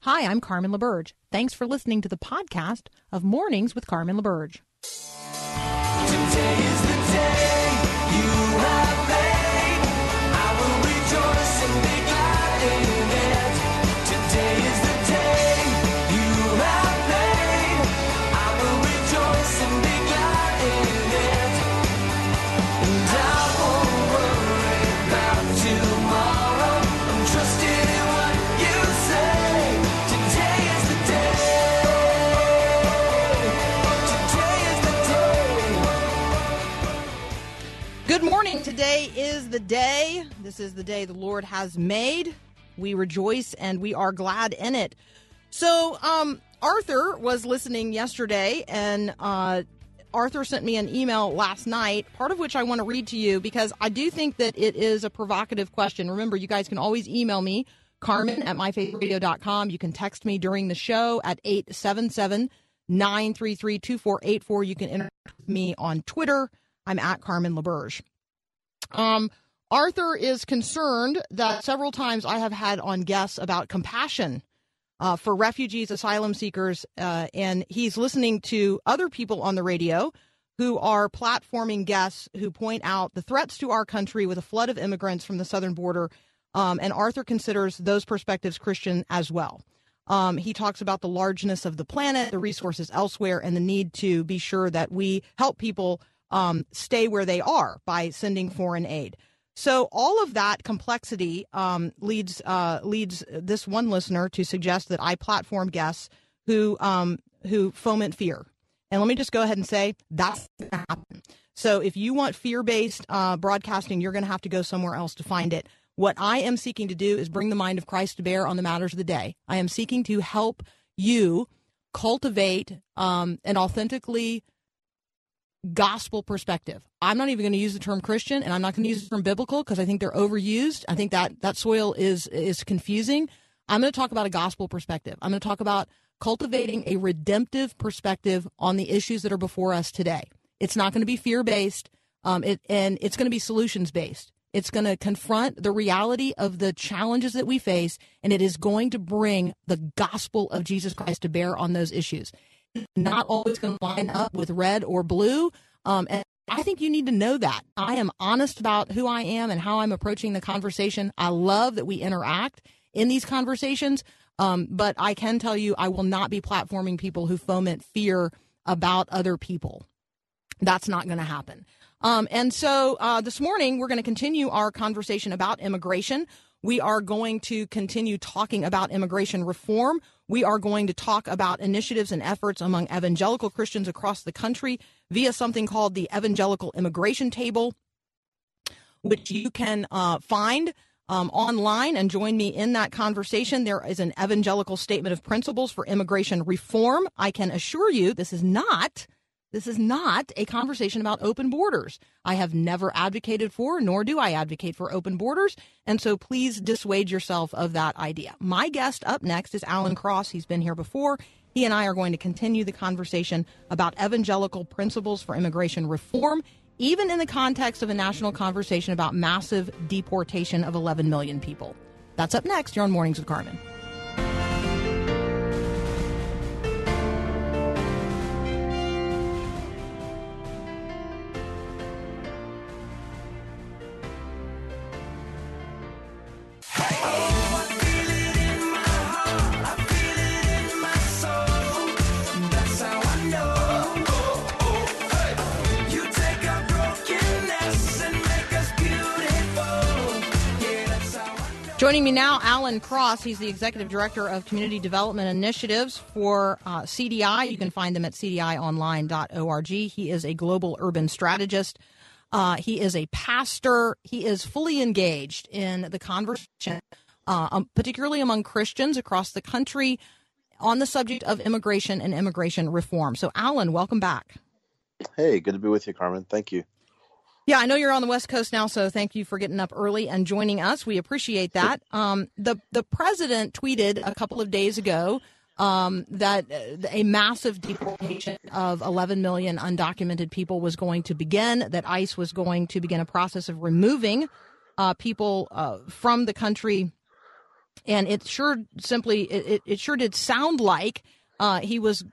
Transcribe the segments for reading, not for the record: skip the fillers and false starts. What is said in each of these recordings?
Hi, I'm Carmen LaBerge. Thanks for listening to the podcast of Mornings with Carmen LaBerge. Today is the day you have made. I will rejoice and be glad in it. Today is the day you have made. I will rejoice and be glad in it. And I won't worry about tomorrow. I'm trusting in what you say. Today is the day. Today is the day. Good morning. Today is the day. This is the day the Lord has made. We rejoice and we are glad in it. So, Arthur was listening yesterday, and Arthur sent me an email last night, part of which I want to read to you because I do think that it is a provocative question. Remember, you guys can always email me, Carmen@myfaithradio.com. You can text me during the show at 877-933-2484. You can interact with me on Twitter. I'm at Carmen LaBerge. Arthur is concerned that several times I have had on guests about compassion for refugees, asylum seekers, and he's listening to other people on the radio who are platforming guests who point out the threats to our country with a flood of immigrants from the southern border, and Arthur considers those perspectives Christian as well. He talks about the largeness of the planet, the resources elsewhere, and the need to be sure that we help people stay where they are by sending foreign aid. So all of that complexity leads this one listener to suggest that I platform guests who foment fear. And let me just go ahead and say that's going to happen. So if you want fear-based broadcasting, you're going to have to go somewhere else to find it. What I am seeking to do is bring the mind of Christ to bear on the matters of the day. I am seeking to help you cultivate an authentically gospel perspective. I'm not even going to use the term Christian, and I'm not going to use the term biblical because I think they're overused. I think that soil is confusing. I'm going to talk about a gospel perspective. I'm going to talk about cultivating a redemptive perspective on the issues that are before us today. It's not going to be fear-based, and it's going to be solutions-based. It's going to confront the reality of the challenges that we face, and it is going to bring the gospel of Jesus Christ to bear on those issues. Not always going to line up with red or blue. And I think you need to know that. I am honest about who I am and how I'm approaching the conversation. I love that we interact in these conversations. But I can tell you I will not be platforming people who foment fear about other people. That's not going to happen. And so this morning, we're going to continue our conversation about immigration. We are going to continue talking about immigration reform. We are going to talk about initiatives and efforts among evangelical Christians across the country via something called the Evangelical Immigration Table, which you can find online and join me in that conversation. There is an evangelical statement of principles for immigration reform. I can assure you this is not a conversation about open borders. I have never advocated for, nor do I advocate for open borders. And so please dissuade yourself of that idea. My guest up next is Alan Cross. He's been here before. He and I are going to continue the conversation about evangelical principles for immigration reform, even in the context of a national conversation about massive deportation of 11 million people. That's up next. You're on Mornings with Carmen. Joining me now, Alan Cross. He's the Executive Director of Community Development Initiatives for CDI. You can find them at cdionline.org. He is a global urban strategist. He is a pastor. He is fully engaged in the conversation, particularly among Christians across the country, on the subject of immigration and immigration reform. So, Alan, welcome back. Hey, good to be with you, Carmen. Thank you. Yeah, I know you're on the West Coast now, so thank you for getting up early and joining us. We appreciate that. The president tweeted a couple of days ago that a massive deportation of 11 million undocumented people was going to begin, that ICE was going to begin a process of removing people from the country And it sure it sure did sound like he was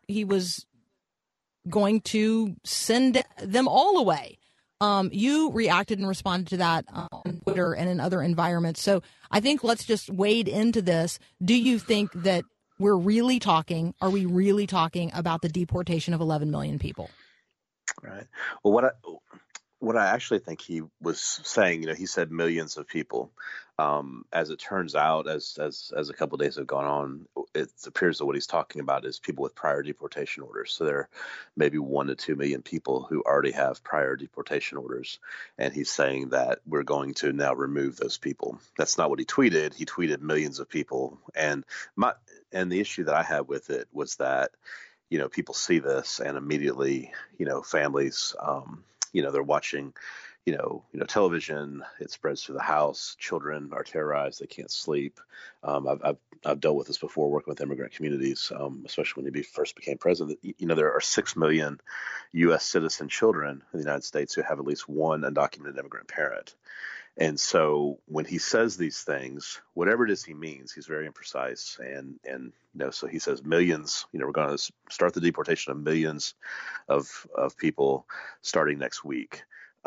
going to send them all away. You reacted and responded to that on Twitter and in other environments. So I think let's just wade into this. Do you think that are we really talking about the deportation of 11 million people? Right. Well, what I actually think he was saying, he said millions of people. As it turns out, as a couple of days have gone on, it appears that what he's talking about is people with prior deportation orders. So there are maybe 1 to 2 million people who already have prior deportation orders, and he's saying that we're going to now remove those people. That's not what he tweeted. He tweeted millions of people, and the issue that I had with it was that people see this and immediately families they're watching television. It spreads through the house. Children are terrorized. They can't sleep. I've dealt with this before working with immigrant communities, especially when he first became president. There are 6 million U.S. citizen children in the United States who have at least one undocumented immigrant parent. And so when he says these things, whatever it is he means, he's very imprecise. And so he says millions, we're going to start the deportation of millions of people starting next week.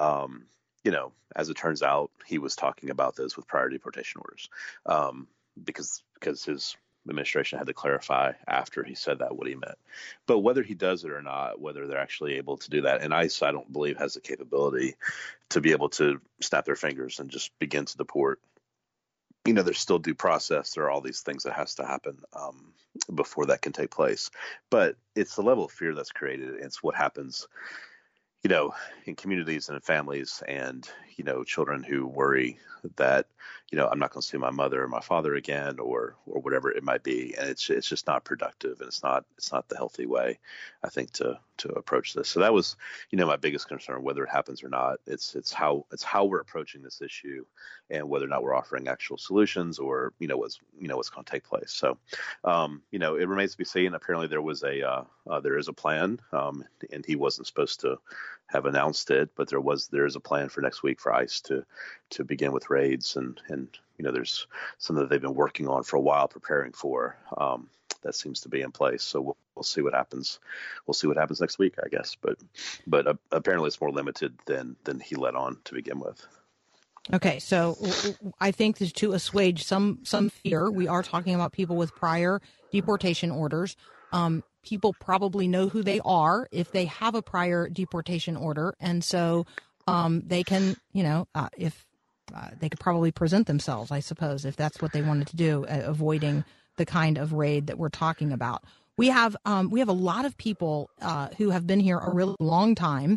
As it turns out, he was talking about those with prior deportation orders, because his administration had to clarify after he said that what he meant. But whether he does it or not, whether they're actually able to do that, and ICE, I don't believe, has the capability to be able to snap their fingers and just begin to deport. There's still due process. There are all these things that has to happen before that can take place. But it's the level of fear that's created. It's what happens in communities and in families, and, children who worry that, I'm not going to see my mother or my father again, or whatever it might be. And it's just not productive, and it's not the healthy way, I think, to approach this. So that was, my biggest concern, whether it happens or not. It's how we're approaching this issue, and whether or not we're offering actual solutions, or, what's going to take place. So, it remains to be seen. Apparently there is a plan, and he wasn't supposed to have announced it, but there is a plan for next week for ICE to begin with raids, and there's something that they've been working on for a while, preparing for, that seems to be in place. So we'll see what happens. We'll see what happens next week, I guess. But apparently it's more limited than he let on to begin with. Okay, so I think that to assuage some fear, we are talking about people with prior deportation orders. People probably know who they are if they have a prior deportation order, and so they can, if they could probably present themselves, I suppose, if that's what they wanted to do, avoiding the kind of raid that we're talking about. We have a lot of people who have been here a really long time,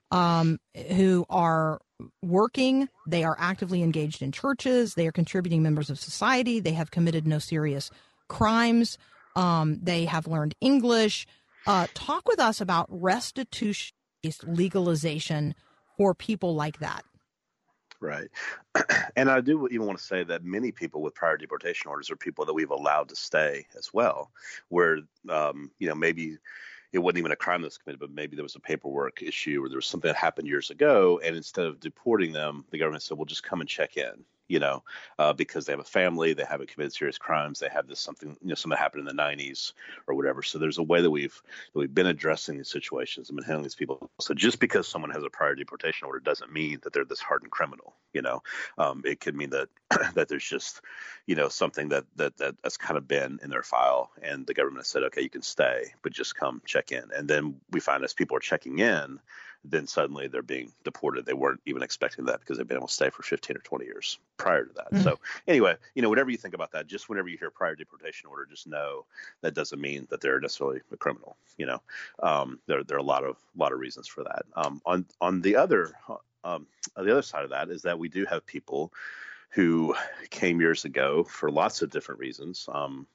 who are working. They are actively engaged in churches. They are contributing members of society. They have committed no serious crimes. They have learned English. Talk with us about restitution-based legalization for people like that. Right. And I do even want to say that many people with prior deportation orders are people that we've allowed to stay as well, where, maybe it wasn't even a crime that was committed, but maybe there was a paperwork issue, or there was something that happened years ago. And instead of deporting them, the government said, well, just come and check in, because they have a family, they haven't committed serious crimes, they have something happened in the 90s or whatever. So there's a way that we've been addressing these situations and been handling these people. So just because someone has a prior deportation order doesn't mean that they're this hardened criminal. It could mean that that there's just something that's kind of been in their file, and the government said, okay, you can stay, but just come check in. And then we find as people are checking in, then suddenly they're being deported. They weren't even expecting that because they've been able to stay for 15 or 20 years prior to that. Mm-hmm. So anyway, whatever you think about that, just whenever you hear prior deportation order, just know that doesn't mean that they're necessarily a criminal. There are a lot of reasons for that. On the other side of that is that we do have people who came years ago for lots of different reasons, from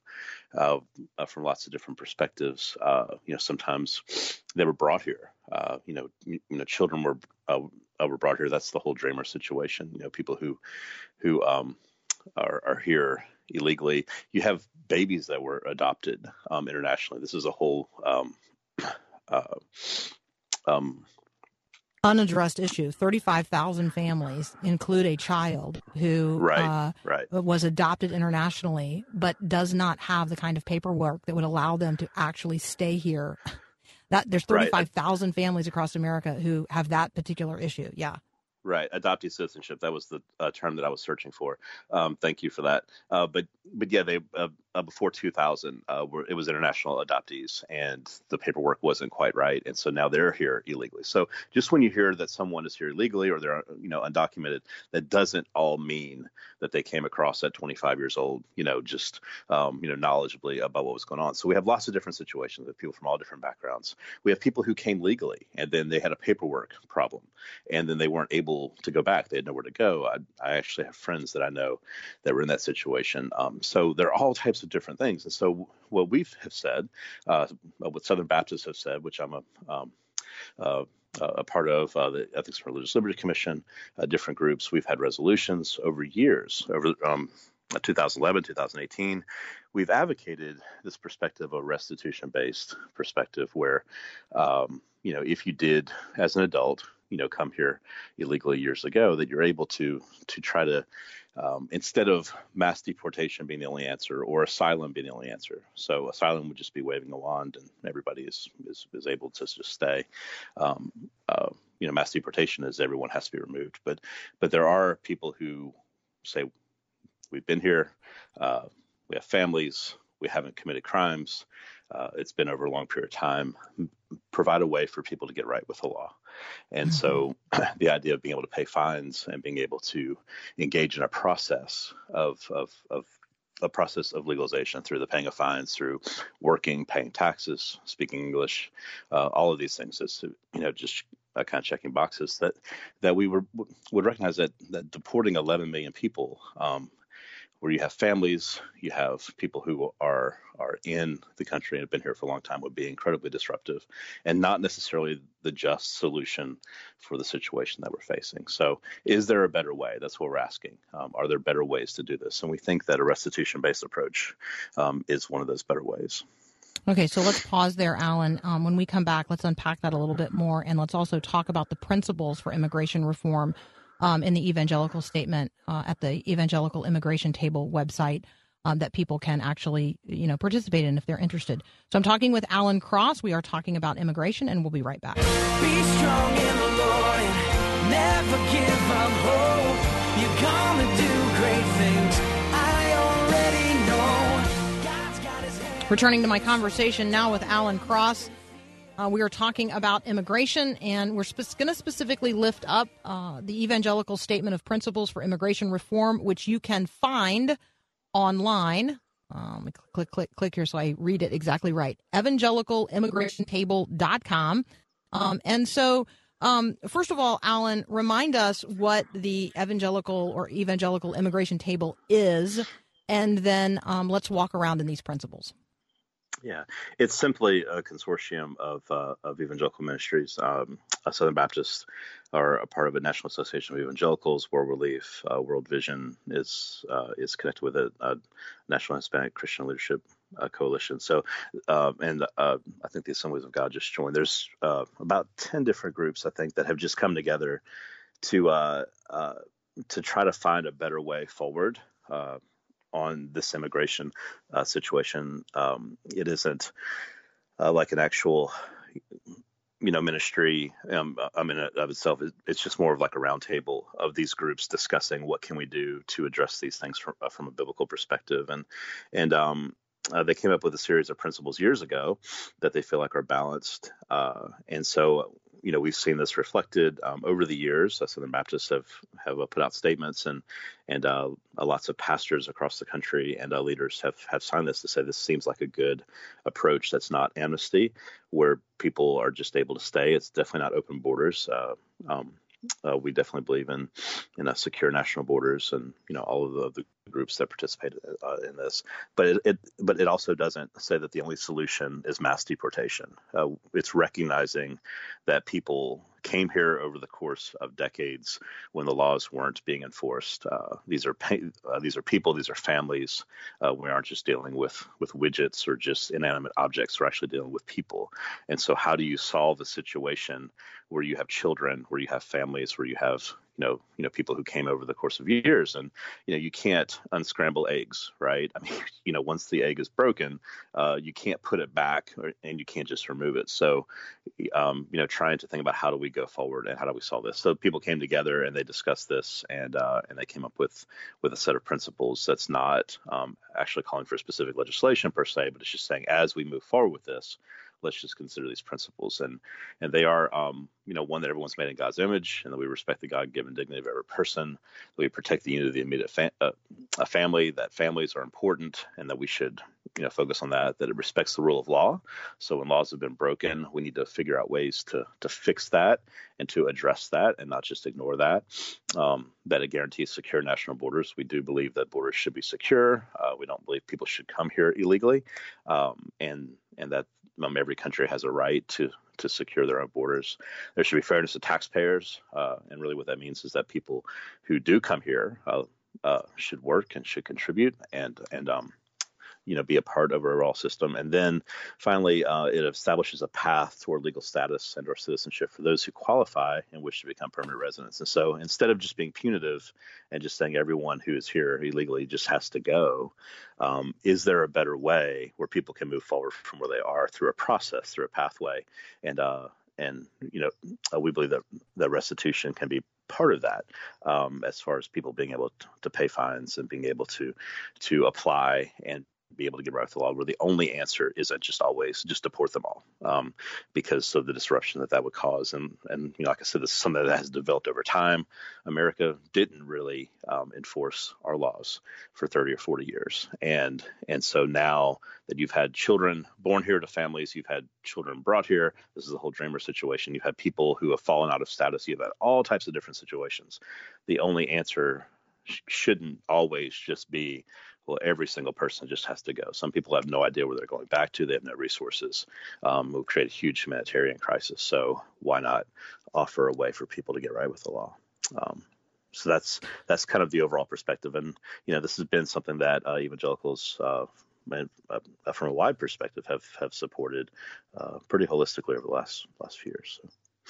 lots of different perspectives. Sometimes they were brought here. Children were brought here. That's the whole Dreamer situation. People who are here illegally. You have babies that were adopted internationally. This is a whole unaddressed issue. 35,000 families include a child who Right. was adopted internationally, but does not have the kind of paperwork that would allow them to actually stay here. There's Right. 35,000 families across America who have that particular issue. Yeah. Right, adoptee citizenship. That was the term that I was searching for. Thank you for that. But yeah, they before 2000, it was international adoptees, and the paperwork wasn't quite right, and so now they're here illegally. So just when you hear that someone is here illegally or they're undocumented, that doesn't all mean that they came across at 25 years old, just knowledgeably about what was going on. So we have lots of different situations with people from all different backgrounds. We have people who came legally, and then they had a paperwork problem, and then they weren't able to go back. They had nowhere to go. I actually have friends that I know that were in that situation. So there are all types of different things. And so what we have said, what Southern Baptists have said, which I'm a part of, the Ethics and Religious Liberty Commission, different groups, we've had resolutions over years, over 2011, 2018, we've advocated this perspective, a restitution-based perspective, where, if you did, as an adult, come here illegally years ago, that you're able to try to, instead of mass deportation being the only answer or asylum being the only answer. So asylum would just be waving a wand and everybody is able to just stay. Mass deportation is everyone has to be removed. But there are people who say, we've been here, we have families, we haven't committed crimes, it's been over a long period of time, provide a way for people to get right with the law. And so the idea of being able to pay fines and being able to engage in a process of legalization through the paying of fines, through working, paying taxes, speaking English, all of these things is, just kind of checking boxes that we would recognize that deporting 11 million people, where you have families, you have people who are in the country and have been here for a long time, would be incredibly disruptive and not necessarily the just solution for the situation that we're facing. So is there a better way? That's what we're asking. Are there better ways to do this? And we think that a restitution-based approach is one of those better ways. Okay, so let's pause there, Alan. When we come back, let's unpack that a little bit more, and let's also talk about the principles for immigration reform in the evangelical statement at the Evangelical Immigration Table website that people can actually, participate in if they're interested. So I'm talking with Alan Cross. We are talking about immigration, and we'll be right back. Be strong in the Lord and never give up hope. You're gonna do great things. I already know. God's got his hand. Returning to my conversation now with Alan Cross. We are talking about immigration, and we're going to specifically lift up the Evangelical Statement of Principles for Immigration Reform, which you can find online. Let me click here so I read it exactly right. evangelicalimmigrationtable.com. And so, first of all, Alan, remind us what the Evangelical Immigration Table is, and then let's walk around in these principles. Yeah, it's simply a consortium of evangelical ministries. Southern Baptists are a part of a National Association of Evangelicals. World Relief, World Vision is connected with a National Hispanic Christian Leadership Coalition. So, I think the Assemblies of God just joined. There's about 10 different groups, I think, that have just come together to try to find a better way forward on this immigration situation. It isn't like an actual, ministry. In and of itself, it's just more of like a roundtable of these groups discussing what can we do to address these things from a biblical perspective. And they came up with a series of principles years ago that they feel like are balanced. And so, we've seen this reflected over the years. Southern Baptists have put out statements, and lots of pastors across the country and leaders have signed this to say this seems like a good approach that's not amnesty, where people are just able to stay. It's definitely not open borders. We definitely believe in secure national borders, and all of the groups that participated in this. But it also doesn't say that the only solution is mass deportation. It's recognizing that people came here over the course of decades when the laws weren't being enforced. These are people, these are families. We aren't just dealing with widgets or just inanimate objects. We're actually dealing with people. And so how do you solve a situation where you have children, where you have families, where you have people who came over the course of years, and you can't unscramble eggs, right? I mean, once the egg is broken, you can't put it back, and you can't just remove it. So, trying to think about how do we go forward and how do we solve this. So people came together and they discussed this, and they came up with a set of principles that's not actually calling for specific legislation per se, but it's just saying as we move forward with this, let's just consider these principles. And they are, one, that everyone's made in God's image, and that we respect the God-given dignity of every person, that we protect the unity of the immediate family, that families are important, and that we should, focus on that it respects the rule of law. So when laws have been broken, we need to figure out ways to fix that and to address that and not just ignore that. That it guarantees secure national borders. We do believe that borders should be secure. We don't believe people should come here illegally, and that every country has a right to secure their own borders. There should be fairness to taxpayers, and really what that means is that people who do come here should work and should contribute and be a part of our overall system. And then finally, it establishes a path toward legal status and or citizenship for those who qualify and wish to become permanent residents. And so instead of just being punitive and just saying everyone who is here illegally just has to go, is there a better way where people can move forward from where they are through a process, through a pathway? And we believe that restitution can be part of that, as far as people being able to pay fines and being able to apply and be able to get right with the law, where the only answer isn't just always just deport them all, because of the disruption that would cause. And like I said, this is something that has developed over time. America didn't really enforce our laws for 30 or 40 years. And so now that you've had children born here to families, you've had children brought here, this is the whole Dreamer situation. You've had people who have fallen out of status. You've had all types of different situations. The only answer shouldn't always just be, well, every single person just has to go. Some people have no idea where they're going back to. They have no resources. It will create a huge humanitarian crisis. So why not offer a way for people to get right with the law? So that's kind of the overall perspective. And, this has been something that evangelicals, from a wide perspective, have supported pretty holistically over the last few years.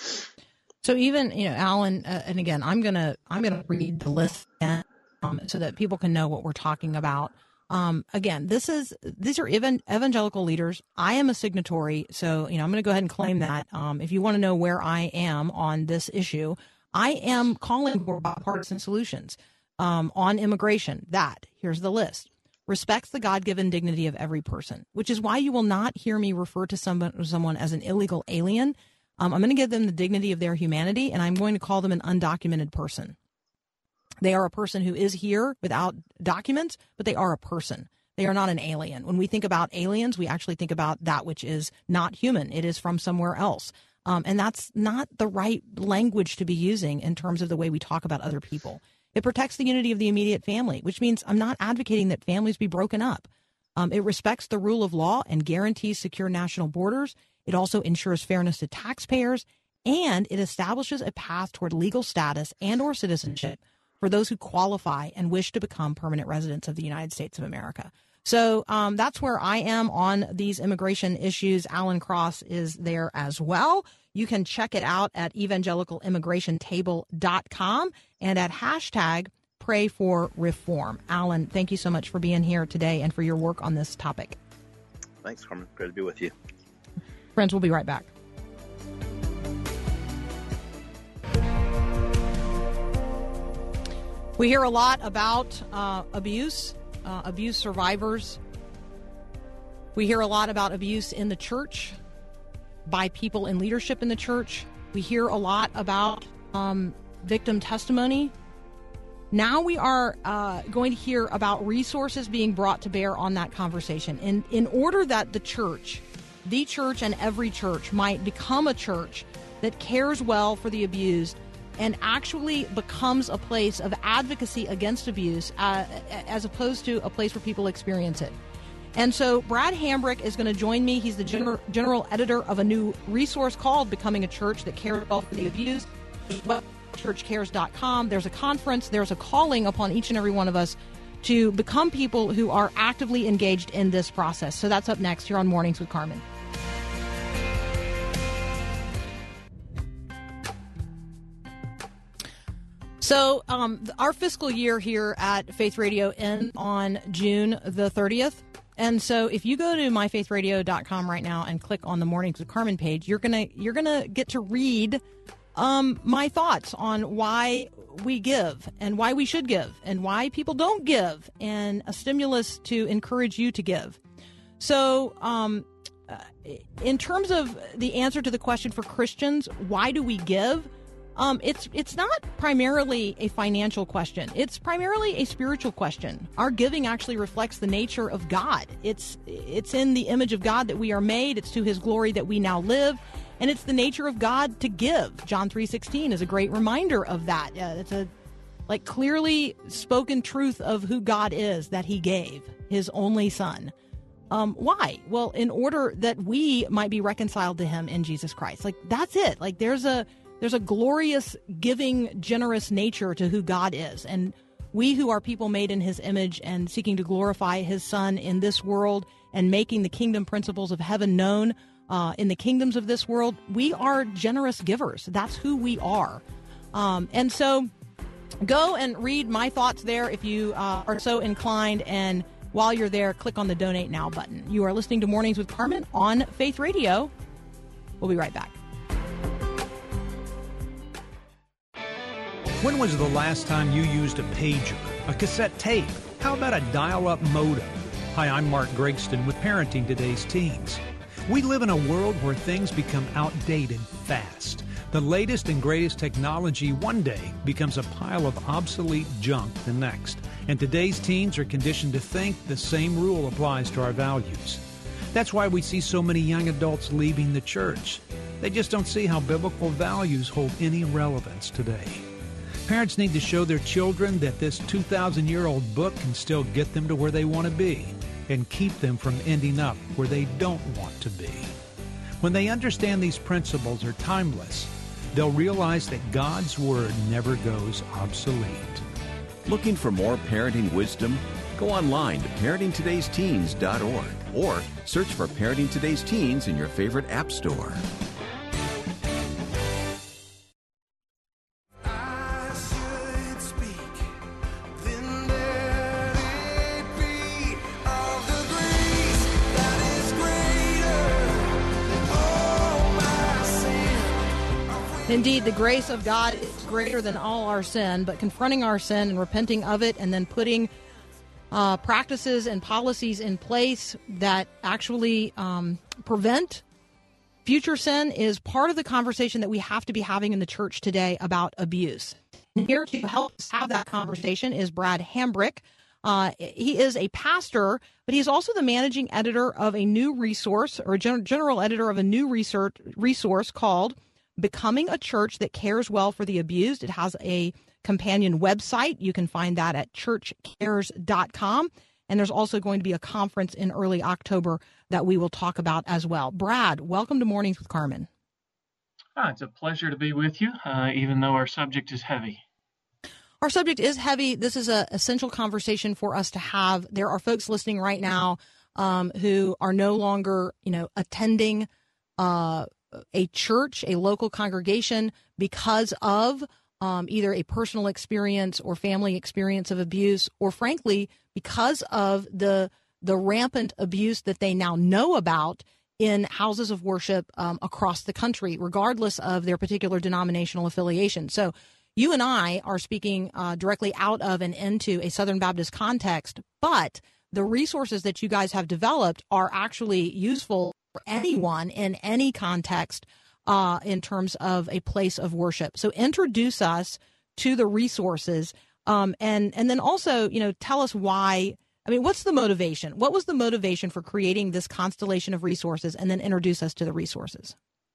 So even, Alan, and again, I'm gonna read the list again, so that people can know what we're talking about. Again, these are evangelical leaders. I am a signatory, so I'm going to go ahead and claim that. If you want to know where I am on this issue, I am calling for bipartisan solutions on immigration. Here's the list: respects the God-given dignity of every person, which is why you will not hear me refer to someone as an illegal alien. I'm going to give them the dignity of their humanity, and I'm going to call them an undocumented person. They are a person who is here without documents, but they are a person. They are not an alien. When we think about aliens, we actually think about that which is not human. It is from somewhere else. And that's not the right language to be using in terms of the way we talk about other people. It protects the unity of the immediate family, which means I'm not advocating that families be broken up. It respects the rule of law and guarantees secure national borders. It also ensures fairness to taxpayers, and it establishes a path toward legal status and or citizenship for those who qualify and wish to become permanent residents of the United States of America. So that's where I am on these immigration issues. Alan Cross is there as well. You can check it out at evangelicalimmigrationtable.com and at #PrayForReform. Alan, thank you so much for being here today and for your work on this topic. Thanks, Carmen. Great to be with you. Friends, we'll be right back. We hear a lot about abuse survivors. We hear a lot about abuse in the church by people in leadership in the church. We hear a lot about victim testimony. Now we are going to hear about resources being brought to bear on that conversation. In order that the church and every church might become a church that cares well for the abused and actually becomes a place of advocacy against abuse, as opposed to a place where people experience it. And so Brad Hambrick is going to join me. He's the general editor of a new resource called Becoming a Church That Cares Well for the Abused. Churchcares.com. There's a conference. There's a calling upon each and every one of us to become people who are actively engaged in this process. So that's up next here on Mornings with Carmen. So our fiscal year here at Faith Radio ends on June the 30th. And so if you go to myfaithradio.com right now and click on the Mornings with Carmen page, you're gonna get to read my thoughts on why we give and why we should give and why people don't give, and a stimulus to encourage you to give. So in terms of the answer to the question for Christians, why do we give? It's not primarily a financial question. It's primarily a spiritual question. Our giving actually reflects the nature of God. It's in the image of God that we are made. It's to His glory that we now live. And it's the nature of God to give. John 3:16 is a great reminder of that. It's a clearly spoken truth of who God is, that He gave His only Son. Why? Well, in order that we might be reconciled to Him in Jesus Christ. That's it. There's a glorious, giving, generous nature to who God is. And we who are people made in His image and seeking to glorify His Son in this world and making the kingdom principles of heaven known in the kingdoms of this world, we are generous givers. That's who we are. And so go and read my thoughts there if you are so inclined. And while you're there, click on the Donate Now button. You are listening to Mornings with Carmen on Faith Radio. We'll be right back. When was the last time you used a pager, a cassette tape? How about a dial-up modem? Hi, I'm Mark Gregston with Parenting Today's Teens. We live in a world where things become outdated fast. The latest and greatest technology one day becomes a pile of obsolete junk the next. And today's teens are conditioned to think the same rule applies to our values. That's why we see so many young adults leaving the church. They just don't see how biblical values hold any relevance today. Parents need to show their children that this 2,000-year-old book can still get them to where they want to be and keep them from ending up where they don't want to be. When they understand these principles are timeless, they'll realize that God's Word never goes obsolete. Looking for more parenting wisdom? Go online to parentingtodaysteens.org or search for Parenting Today's Teens in your favorite app store. Indeed, the grace of God is greater than all our sin, but confronting our sin and repenting of it and then putting practices and policies in place that actually prevent future sin is part of the conversation that we have to be having in the church today about abuse. And here to help us have that conversation is Brad Hambrick. He is a pastor, but he's also the managing editor of a new resource, or general editor of a new resource called Becoming a Church That Cares Well for the Abused. It has a companion website. You can find that at churchcares.com. And there's also going to be a conference in early October that we will talk about as well. Brad, welcome to Mornings with Carmen. It's a pleasure to be with you, even though our subject is heavy. Our subject is heavy. This is an essential conversation for us to have. There are folks listening right now who are no longer, attending a church, a local congregation, because of either a personal experience or family experience of abuse, or frankly, because of the rampant abuse that they now know about in houses of worship across the country, regardless of their particular denominational affiliation. So you and I are speaking directly out of and into a Southern Baptist context, but the resources that you guys have developed are actually useful for anyone in any context in terms of a place of worship. So introduce us to the resources and then also, tell us why. I mean, what's the motivation? What was the motivation for creating this constellation of resources, and then introduce us to the resources?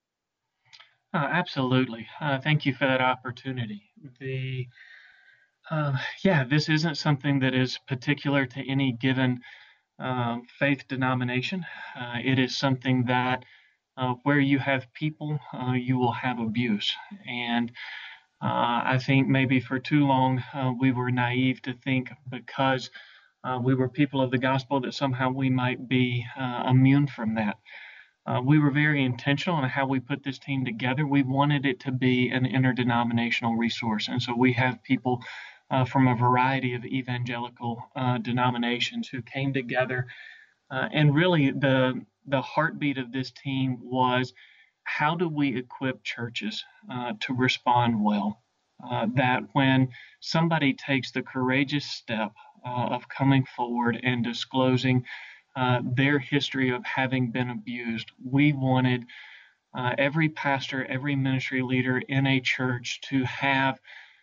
Absolutely. Thank you for that opportunity. This isn't something that is particular to any given faith denomination. It is something that where you have people, you will have abuse. And I think maybe for too long we were naive to think because we were people of the gospel that somehow we might be immune from that. We were very intentional in how we put this team together. We wanted it to be an interdenominational resource. And so we have people from a variety of evangelical denominations who came together. And really, the heartbeat of this team was, how do we equip churches to respond well? That when somebody takes the courageous step of coming forward and disclosing their history of having been abused, we wanted every pastor, every ministry leader in a church to have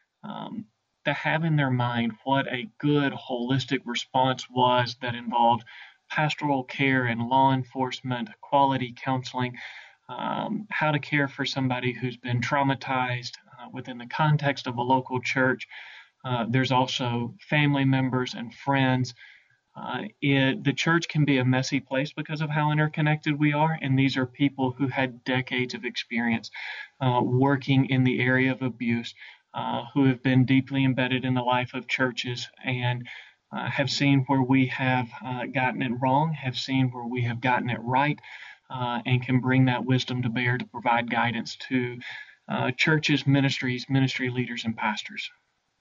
in their mind what a good holistic response was that involved pastoral care and law enforcement, quality counseling, how to care for somebody who's been traumatized within the context of a local church. There's also family members and friends. The church can be a messy place because of how interconnected we are, and these are people who had decades of experience working in the area of abuse, who have been deeply embedded in the life of churches and have seen where we have gotten it wrong, have seen where we have gotten it right, and can bring that wisdom to bear to provide guidance to churches, ministries, ministry leaders, and pastors.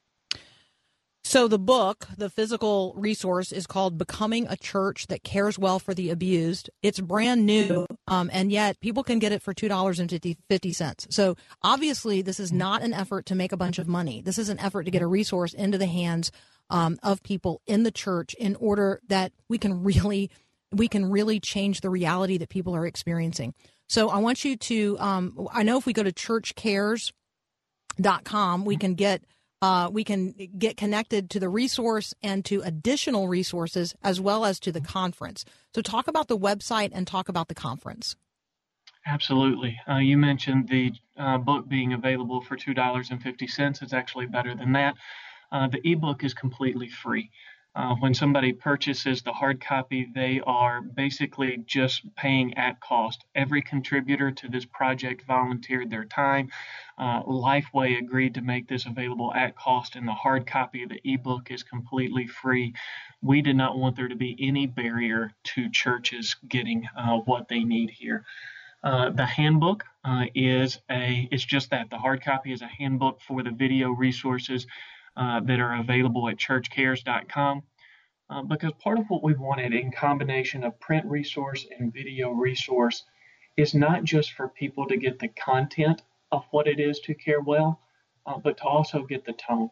So the book, the physical resource, is called Becoming a Church That Cares Well for the Abused. It's brand new, and yet people can get it for $2.50. So obviously this is not an effort to make a bunch of money. This is an effort to get a resource into the hands of people in the church in order that we can really change the reality that people are experiencing. So I want you to, I know if we go to churchcares.com, we can get connected to the resource and to additional resources as well as to the conference. So talk about the website and talk about the conference. Absolutely. You mentioned the book being available for $2.50. It's actually better than that. The ebook is completely free. When somebody purchases the hard copy, they are basically just paying at cost. Every contributor to this project volunteered their time. Lifeway agreed to make this available at cost, and the hard copy of the ebook is completely free. We did not want there to be any barrier to churches getting what they need here. The handbook it's just that. The hard copy is a handbook for the video resources that are available at churchcares.com, because part of what we wanted in combination of print resource and video resource is not just for people to get the content of what it is to care well, but to also get the tone.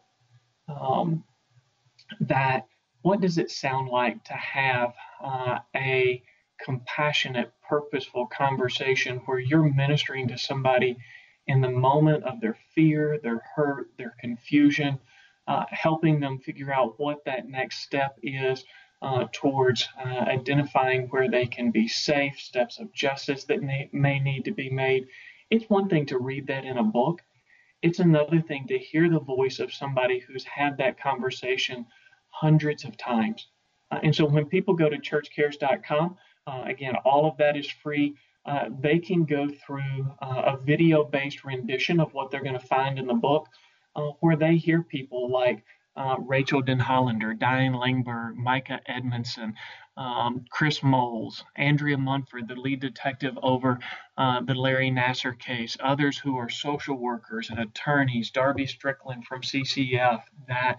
That what does it sound like to have a compassionate, purposeful conversation where you're ministering to somebody in the moment of their fear, their hurt, their confusion, helping them figure out what that next step is towards identifying where they can be safe, steps of justice that may need to be made. It's one thing to read that in a book. It's another thing to hear the voice of somebody who's had that conversation hundreds of times. And so when people go to churchcares.com, again, all of that is free. They can go through a video-based rendition of what they're going to find in the book, where they hear people like Rachel Den Hollander, Diane Langberg, Micah Edmondson, Chris Moles, Andrea Munford, the lead detective over the Larry Nassar case, others who are social workers and attorneys, Darby Strickland from CCF, that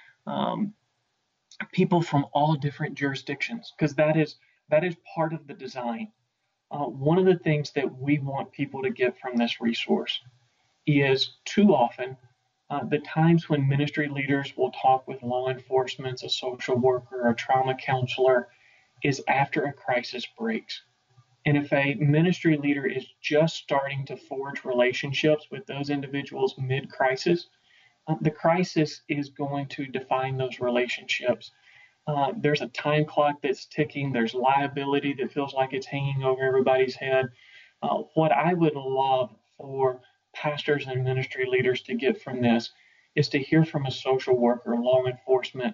people from all different jurisdictions, because that is part of the design. One of the things that we want people to get from this resource is too often the times when ministry leaders will talk with law enforcement, a social worker, a trauma counselor, is after a crisis breaks. And if a ministry leader is just starting to forge relationships with those individuals mid-crisis, the crisis is going to define those relationships. There's a time clock that's ticking. There's liability that feels like it's hanging over everybody's head. What I would love for pastors and ministry leaders to get from this is to hear from a social worker, law enforcement,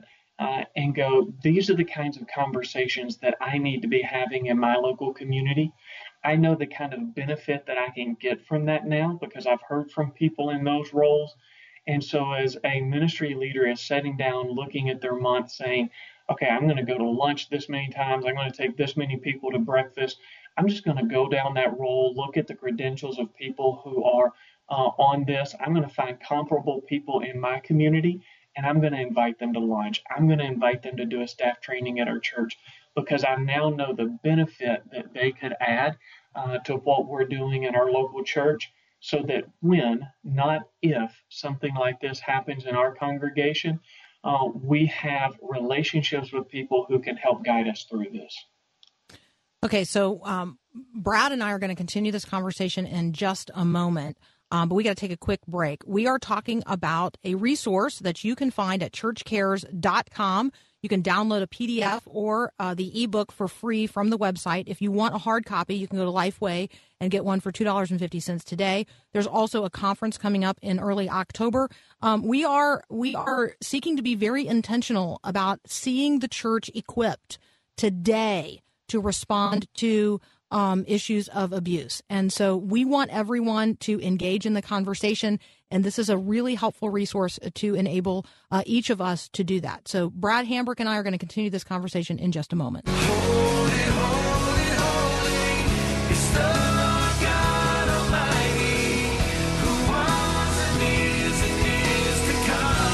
and go, these are the kinds of conversations that I need to be having in my local community. I know the kind of benefit that I can get from that now because I've heard from people in those roles. And so as a ministry leader is sitting down, looking at their month saying, okay, I'm going to go to lunch this many times. I'm going to take this many people to breakfast. I'm just going to go down that role, look at the credentials of people who are on this. I'm going to find comparable people in my community, and I'm going to invite them to lunch. I'm going to invite them to do a staff training at our church because I now know the benefit that they could add to what we're doing in our local church, so that when, not if, something like this happens in our congregation, we have relationships with people who can help guide us through this. Okay, so Brad and I are going to continue this conversation in just a moment, but we got to take a quick break. We are talking about a resource that you can find at churchcares.com. You can download a PDF or the ebook for free from the website. If you want a hard copy, you can go to Lifeway and get one for $2.50 today. There's also a conference coming up in early October. We are seeking to be very intentional about seeing the church equipped today to respond to issues of abuse. And so we want everyone to engage in the conversation, and this is a really helpful resource to enable each of us to do that. So Brad Hambrick and I are going to continue this conversation in just a moment. Holy, holy, holy is the Lord God Almighty, who was and is to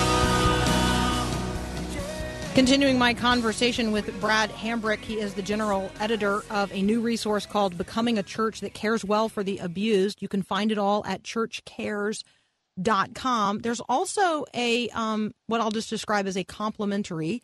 come. Continuing my conversation with Brad Hambrick, he is the general editor of a new resource called Becoming a Church That Cares Well for the Abused. You can find it all at churchcares.com. There's also a what I'll just describe as a complimentary,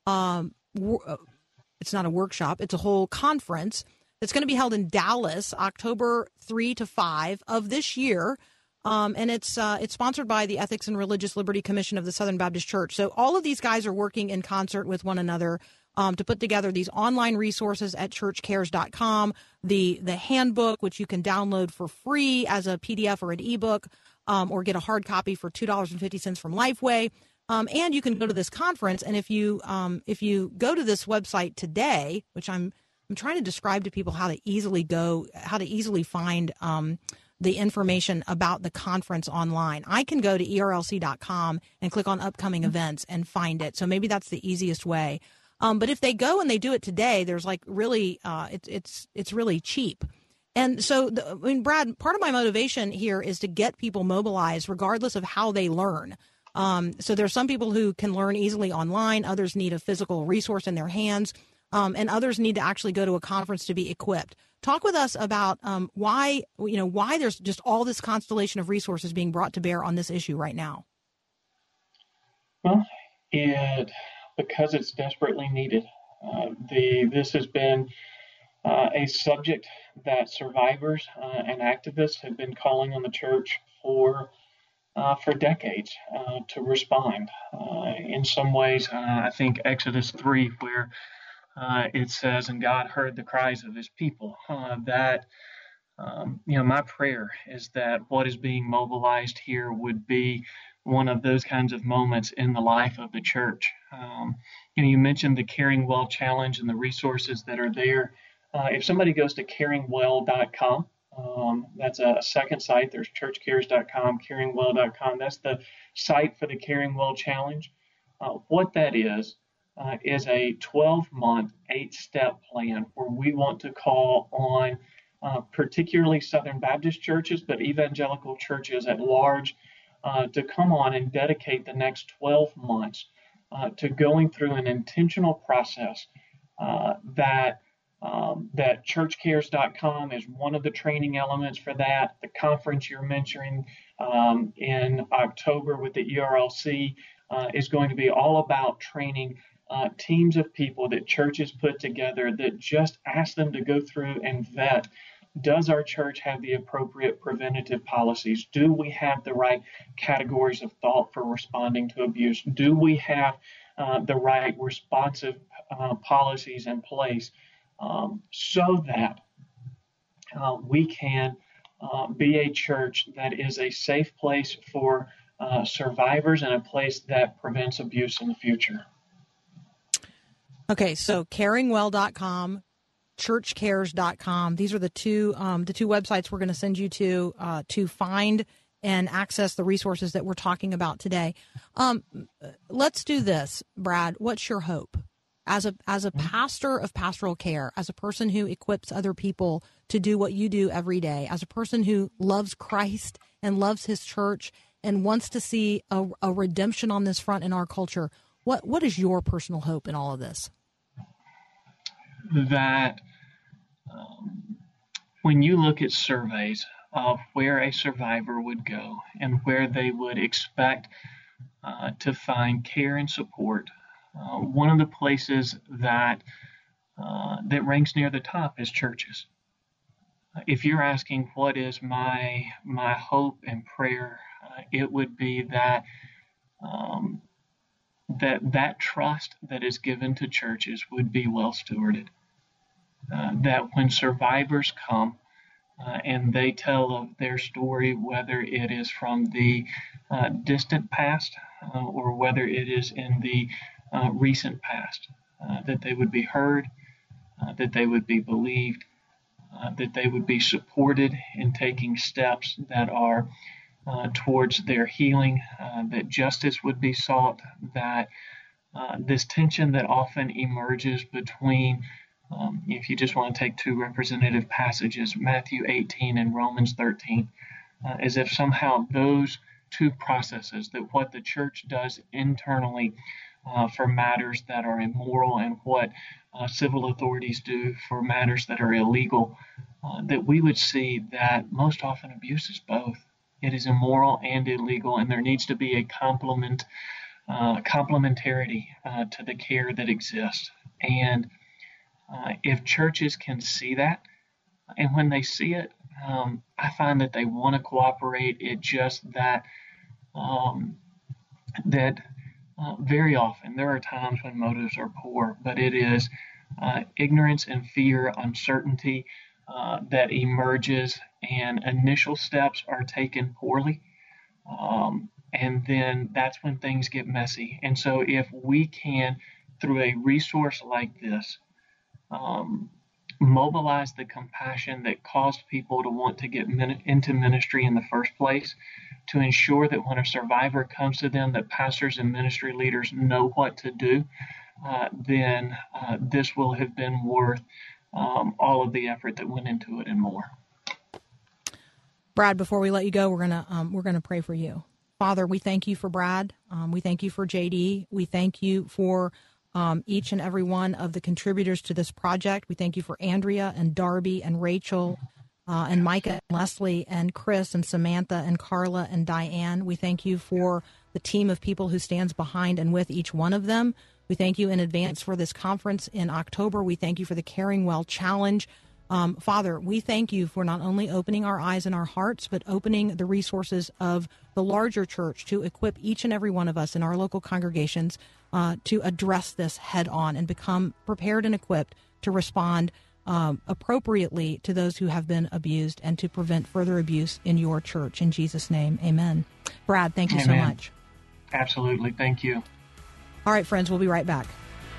it's not a workshop, it's a whole conference that's going to be held in Dallas, October 3 to 5 of this year. And it's sponsored by the Ethics and Religious Liberty Commission of the Southern Baptist Church. So all of these guys are working in concert with one another to put together these online resources at churchcares.com, the handbook, which you can download for free as a PDF or an ebook, or get a hard copy for $2.50 from Lifeway. And you can go to this conference. And if you go to this website today, which I'm trying to describe to people how to easily find the information about the conference online. I can go to erlc.com and click on upcoming events and find it. So maybe that's the easiest way. But if they go and they do it today, there's like really, it's really cheap. And so, Brad, part of my motivation here is to get people mobilized regardless of how they learn. So there's some people who can learn easily online. Others need a physical resource in their hands. And others need to actually go to a conference to be equipped. Talk with us about why there's just all this constellation of resources being brought to bear on this issue right now. Well, because it's desperately needed. This has been a subject that survivors and activists have been calling on the church for decades to respond. In some ways, I think Exodus 3, where it says, and God heard the cries of his people, my prayer is that what is being mobilized here would be one of those kinds of moments in the life of the church. You mentioned the Caring Well Challenge and the resources that are there. If somebody goes to caringwell.com, that's a second site. There's churchcares.com, caringwell.com. That's the site for the Caring Well Challenge. What that is a 12-month, 8-step plan where we want to call on particularly Southern Baptist churches, but evangelical churches at large, to come on and dedicate the next 12 months to going through an intentional process that churchcares.com is one of the training elements for that. The conference you're mentioning in October with the ERLC is going to be all about training teams of people that churches put together that just ask them to go through and vet. Does our church have the appropriate preventative policies? Do we have the right categories of thought for responding to abuse? Do we have the right responsive policies in place so that we can be a church that is a safe place for survivors and a place that prevents abuse in the future? Okay, so caringwell.com, churchcares.com. These are the two websites we're going to send you to find and access the resources that we're talking about today. Let's do this, Brad. What's your hope as a pastor of pastoral care, as a person who equips other people to do what you do every day, as a person who loves Christ and loves his church and wants to see a redemption on this front in our culture? What is your personal hope in all of this? That when you look at surveys of where a survivor would go and where they would expect to find care and support, one of the places that ranks near the top is churches. If you're asking what is my hope and prayer, it would be that that trust that is given to churches would be well stewarded. That when survivors come and they tell of their story, whether it is from the distant past or whether it is in the recent past, that they would be heard, that they would be believed, that they would be supported in taking steps that are towards their healing, that justice would be sought, that this tension that often emerges between, if you just want to take two representative passages, Matthew 18 and Romans 13, as if somehow those two processes, that what the church does internally for matters that are immoral and what civil authorities do for matters that are illegal, that we would see that most often abuse is both. It is immoral and illegal, and there needs to be a complementarity to the care that exists. And if churches can see that, and when they see it, I find that they want to cooperate. It just that very often there are times when motives are poor, but it is ignorance and fear, uncertainty that emerges, and initial steps are taken poorly. And then that's when things get messy. And so if we can, through a resource like this, mobilize the compassion that caused people to want to get into ministry in the first place, to ensure that when a survivor comes to them, that pastors and ministry leaders know what to do, then this will have been worth all of the effort that went into it and more. Brad, before we let you go, we're gonna pray for you. Father, we thank you for Brad. We thank you for JD. We thank you for each and every one of the contributors to this project. We thank you for Andrea and Darby and Rachel and Micah and Leslie and Chris and Samantha and Carla and Diane. We thank you for the team of people who stands behind and with each one of them. We thank you in advance for this conference in October. We thank you for the Caring Well Challenge. Father, we thank you for not only opening our eyes and our hearts, but opening the resources of the larger church to equip each and every one of us in our local congregations to address this head on and become prepared and equipped to respond appropriately to those who have been abused and to prevent further abuse in your church. In Jesus' name, amen. Brad, thank you so much. Absolutely. Thank you. All right, friends, we'll be right back.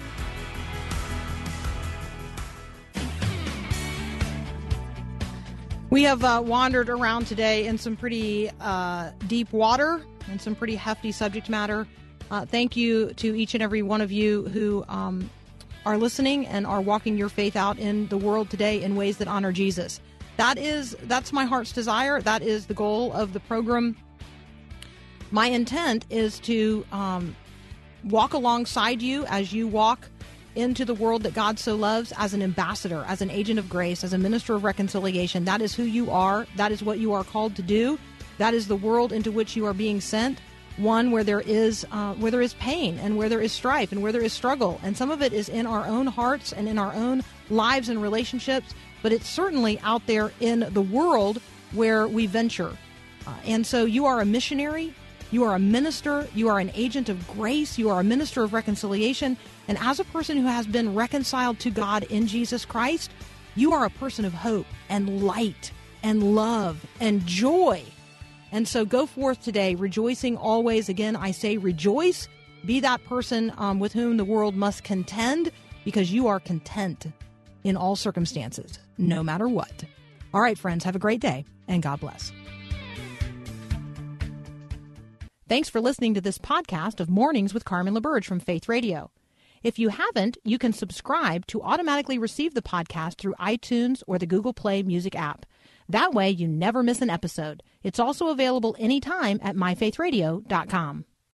We have wandered around today in some pretty deep water and some pretty hefty subject matter. Thank you to each and every one of you who are listening and are walking your faith out in the world today in ways that honor Jesus. That's my heart's desire. That is the goal of the program. My intent is to walk alongside you as you walk into the world that God so loves, as an ambassador, as an agent of grace, as a minister of reconciliation. That is who you are. That is what you are called to do. That is the world into which you are being sent, one where there is pain and where there is strife and where there is struggle. And some of it is in our own hearts and in our own lives and relationships, but it's certainly out there in the world where we venture. And so you are a missionary. You are a minister. You are an agent of grace. You are a minister of reconciliation. And as a person who has been reconciled to God in Jesus Christ, you are a person of hope and light and love and joy. And so go forth today, rejoicing always. Again, I say rejoice. Be that person with whom the world must contend. because you are content in all circumstances, no matter what. All right, friends, have a great day, and God bless. Thanks for listening to this podcast of Mornings with Carmen LaBerge from Faith Radio. If you haven't, you can subscribe to automatically receive the podcast through iTunes or the Google Play Music app. That way, you never miss an episode. It's also available anytime at myfaithradio.com.